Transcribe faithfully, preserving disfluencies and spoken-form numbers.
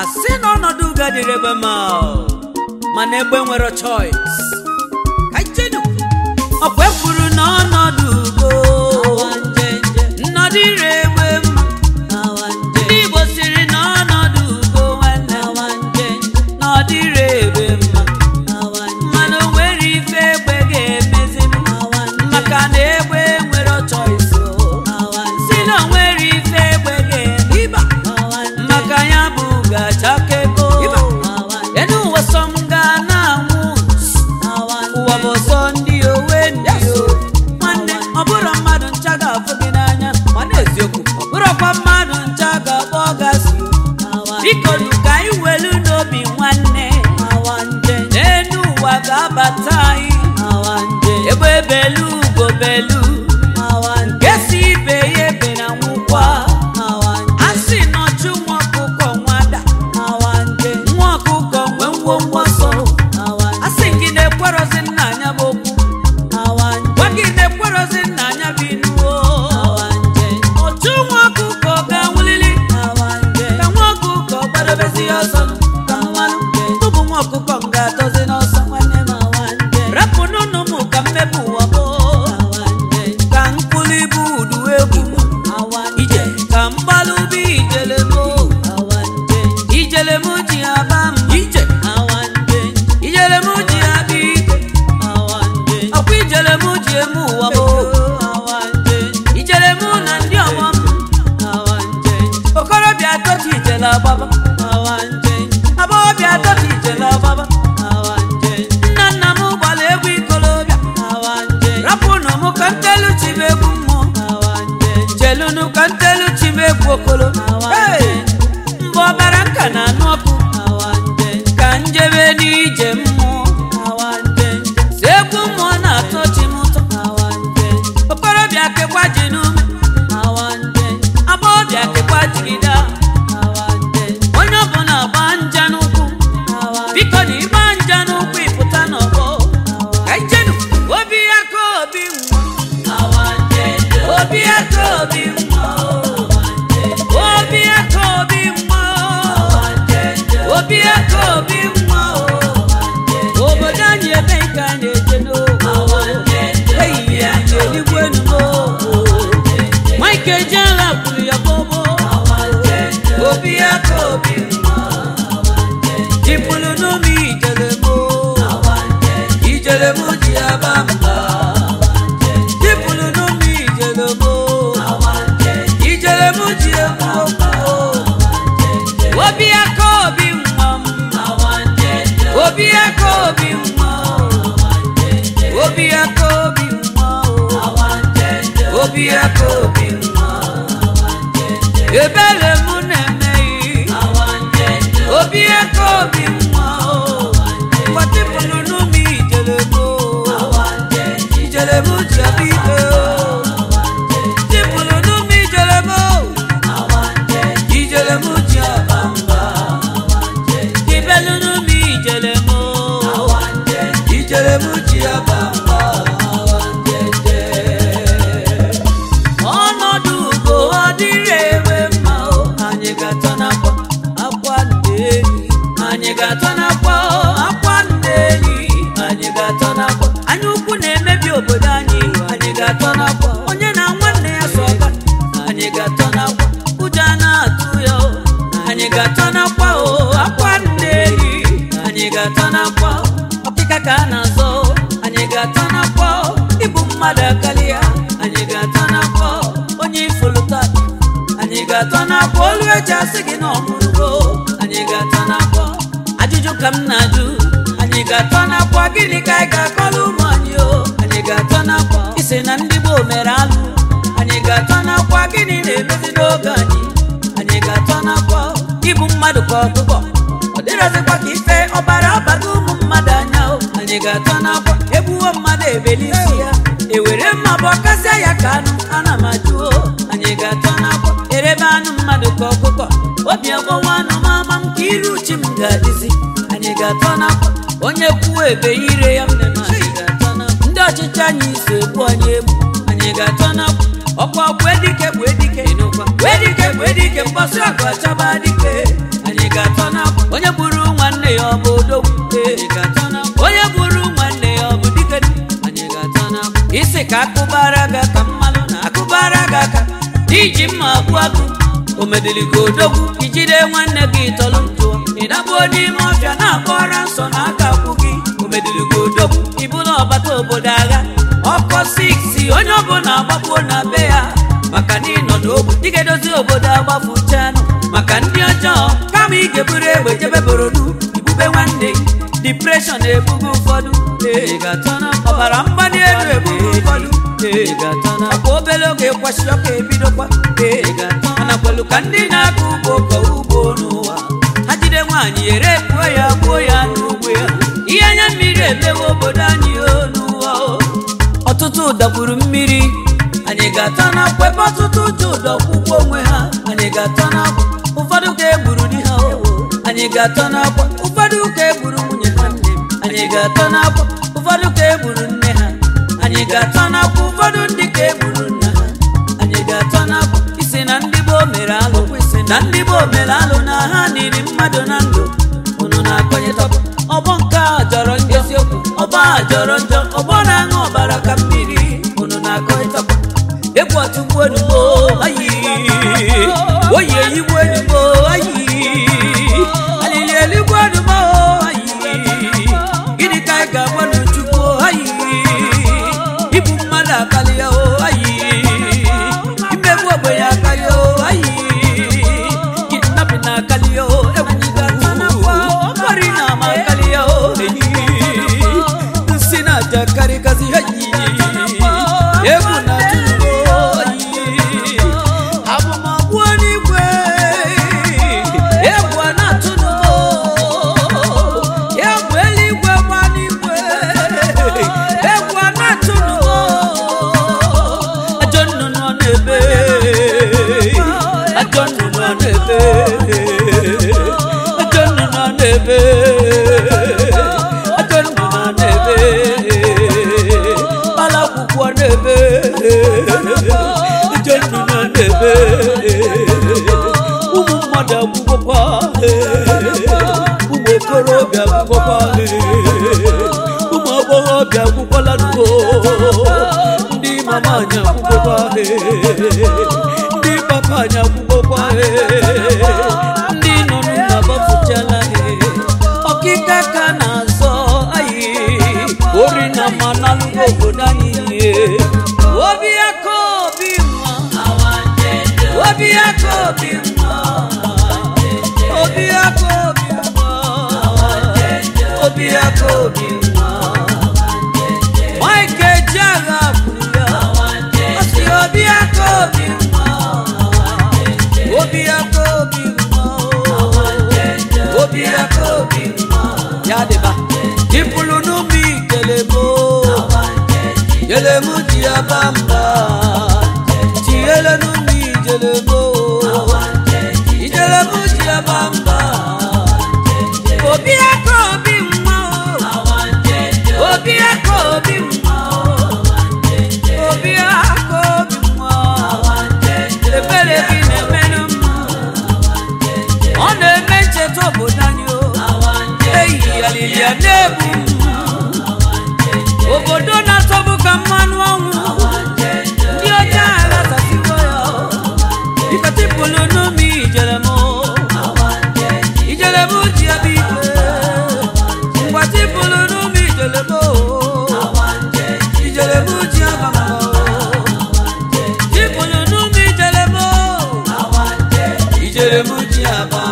asị na ọnọdụ gadịrị ebe ma mana egbe nwere choice ka ijenu ọkwa ekwuru na ọnọdụ ugo nnọdụ ire egbe mma ndị Igbo siri na ọnọdụ ugo nwanne na ọ dịrị egbe mma mana o nwere ife egbe ga-emezi maka na egbe nwere choice si na o nwere ife egbe ga-eme maka ya bụ gachakego enu ụwa sọ m ga na-anwụ ụwa bụ sọ ndị owe ndị o nwanne ọ bụrụ mmadụ ncha ga-afụ gị n'anya mana eziokwu ọ bụrụkwa mmadụ ncha ga-akpọ gasị biko ka anyị welu n'obi nwanne n'enu ụwa ga-abata anyị ebe belu ugo belu nke si ibe ya ebe na nwụkwa asị nọchụ nwa ọkụkọ nwada nwa ọkụkọ nwee ngwongwo sọ asị gị na-ekwerozi nna anya bụ okwu gwa gị na-ekwerozi nna anya bụ inuo otu nwa ọkụkọ ga-anwụlili ka nwa ọkụkọ gbadobezi ya ọsọ ka mmanụ tụbụ nwa ọkụkọ m ga-atọzi n'ọsọ nwanne m rapụ n'ụnụ m ka mmepụ ụwa bụ ka mkpụrụ ibu udu egwu ije ka mgbalụbi ijelemo ijelemo ji aba m ije ijelemo ji aba ike ọkwa ijelemo ji eme ụwa bụ ijelemo na ndị ọgbọ m okorobịa atọchi ijele agbaba agbọghọbịa atọchi ijele agbaba nna nna m gbara egwu ikolobịa rapụnụ m ka ntelu chibe egwu mmụọ jelunu ka ntelu chibe egwu okolo mgbe ọbara nka na anụ ọkụ ka njebe n'ije mmụọ si egwu mmụọ na-atọchi m ụtọ okorobịa kekwa ji n'ume agbọghọbịa kekwa jigide onye ọbụla gba nja n'ụkwụ biko na ịgba nja n'ụkwụ ịpụta n'ọgbọ ka ijenu obi ya ka obi nwa obi ya ka obi nwa obi ya ka obi nwa obi ya ka obi nwa obodo anyị ebe nke a na-eje n'ogo ehihie anyị eligwe numo Mike Ejela kwuru ya bobo obi ya ka obi nwa jipụrụ n'ụmụ ijelemo ijelemo ji aba mba jipụrụ n'ụmụ ijelemo ijelemo ji emu okwu obi ya ka obi nwa m obi ya ka obi nwa obi ya ka obi nwa obi ya ka obi nwa ebere m na-emeghị obi ya ka obi nwa kwatịpụrụ n'ụmụ ijelemo ijelemo ji aba ike tipụrụ n'ụmụ ijelemo ijelemo ji aba mba ibelu n'ụmụ ijelemo ijelemo ji aba mba ọnọdụ ugo ọ dịrị ewe mma anyị ga-atọ n'akwa akwa ndeeli anyị ga-atọ n'akwa akwa ndeeli anyị ga-atọ n'akwa anya ukwu na-emebi obodo anyị anyị ga-atọ n'akwa onye na nwanne ya so ọga anyị ga-atọ n'akwa ụjọ na-atụ ya anyị ga-atọ n'akwa o akwa ndeeli anyị ga-atọ n'akwa ọkịka ka a na-azọ anyị ga-atọ n'akwa ịbụ mmadụ akali ya anyị ga-atọ n'akwa onye ifulu tata anyị ga-atọ n'akwa olu eji asị gị na ọmụrụgo anyị ga-atọ n'akwa ajụjụ ka m na-ajụ anyị ga-atọ n'akwa gịnị ka anyị ga-akọrọ ụmụ anyị o anyị ga-atọ n'akwa isi na ndị gboo mere alụ anyị ga-atọ n'akwa gịnị na-emezi n'oge anyị anyị ga-atọ n'akwa ịbụ mmadụ ka ọkụkọ ọ dịrọzikwa ka ife ọbara abago ụmụ mmadụ anya o anyị ga-atọ n'akwa egbuwo mmadụ ebeli isi ya ewere mma bụ ọkasịa ya ka anụ ana m ajụo anyị ga-atọ n'akwa erebe anụ mmadụ ka ọkụkọ obi ọgbọnwa anụ mama m ka iru uchi m ga-adịzi anyị ga-atọ n'akwa onye kwuo ebe ire ya mne m anyị ga-atọ n'akwa ndị ọchịchị anyị so egbu anyị egbu anyị ga-atọ n'akwa ọkwa ọkwa edike bụ edike edike bụ edike mkpọsị ọgụ ọchaba dike anyị ga-atọ n'akwa ka akụbara gị aka mmalụ na akụbara gị aka iji mma agwụ agụ omediligo odogwu ijide nwanne gị tọlụ ntụọ ịdagbuo n'ime ọfịa na-akpọra nsọ na aka akwụ gị omediligo odogwu ịbụla ọbata obodo agha ọkọ siksi onye ọbụla agbagbuo na be ya maka na ịnọ n'ogbu ị ga-edozi obodo agbafuchanụ maka ndị ọjọọ kama ị ga-eburu egbe jebe boronu ibube nwanne depression ebugo ụfọdụ ọbara mgbali elu ebugo ụfọdụ akwa obere oge kwashi ọka ebidokwa anakwelu ka ndị na-akọ ugbo kọ ugbo n'ụwa ha jide nwaanyị ere puo ya gbuo ya n'ugbo ya ihe anya mmiri emewe obodo anyị n'ụwa ọtụtụ dakwuru mmiri anyị ga-ata n'akwa ebe ọtụtụ ji ụdọ kwụkwọ onwe ha anyị ga-ata n'akwa ụfọdụ ka egburu di ha anyị ga-ata n'akwa ụfọdụ ka egburu nwunye ha nne m anyị ga-ata n'akwa ụfọdụ ka egburu nne ha anyị ga-ata n'akwa ụfọdụ ndị ka egburu nna ha anyị ga-ata n'akwa isi na ndị gboo mere alụ isi na ndị gboo mere alụ na ha niri mmadụ na ndụ unu na-akọnyetọkwa ọgbọ nke a jọrọ njọ eziokwu ọgbọ a jọrọ njọ ọgbọ na-aṅụ ọbara ka mmiri unu na-akọnyetọkwa egwu ọtụgbu enugbo ayi oyi eyigbu enugbo ayi alili eligbu enugbo ayi gịnị ka anyị ga-agba n'Chukwu ayi ibu mmadụ akarịa ayi imegbu ogbenye akarịa ayi kidnapping na akarịa egwu ọkpọrị na ama akarịa nsị na aja karịgasị ayi egwu na ụmụ mmadụ akwụkwọkwa ụmụ okorobịa akwụkwọkwa ụmụ agbọghọbịa akwụkwọla n'ugbo ndị mama anyị akwụkwọkwa ndị papa anyị akwụkwọkwa ndị nọ n'ụlọ gbapụchala ọkịka ka na-azọ anyị ori na mana n'ugbo obodo anyị obi aka obi nwa obi aka obi nwa obi aka obi nwa obi aka obi nwa Mike Ejiagha kwuru ya ọ sị obi aka obi nwa obi aka obi nwa obi aka obi nwa ya dịba ịpụrụ n'ụmụ ikelemo Yelemu diabamba, Yelemu mi jelemo, Yelemu diabamba. Obi ako obi mwa, Obi ako obi mwa, Obi ako obi mwa. Ebele kine menu mwa, One menche tobo danyo, Eyi alilia nebu. Obodo na tobu kamanu ọnwụ ndị ọcha ala tasiwo ya ikatipulu n'umi ijelemo ijelemo ji abike ngwatipulu n'umi ijelemo ijelemo ji abamọ tipulu n'umi ijelemo ijelemo ji abamọ